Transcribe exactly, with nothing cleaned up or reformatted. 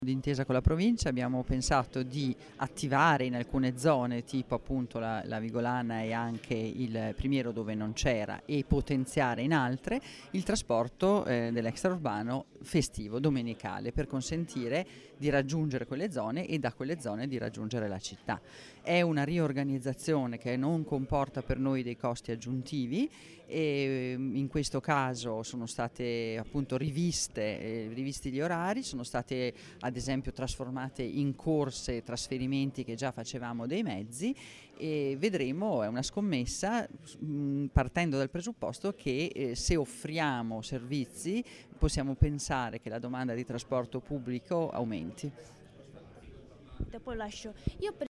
D'intesa con la provincia abbiamo pensato di attivare in alcune zone, tipo appunto la, la Vigolana e anche il Primiero dove non c'era, e potenziare in altre il trasporto eh, dell'extraurbano festivo, domenicale, per consentire di raggiungere quelle zone e da quelle zone di raggiungere la città. È una riorganizzazione che non comporta per noi dei costi aggiuntivi e in questo caso sono state appunto riviste, eh, rivisti gli orari, sono state ad esempio trasformate in corse, trasferimenti che già facevamo dei mezzi, e vedremo, è una scommessa mh, partendo dal presupposto che eh, se offriamo servizi possiamo pensare che la domanda di trasporto pubblico aumenti. Poi lascio. Io per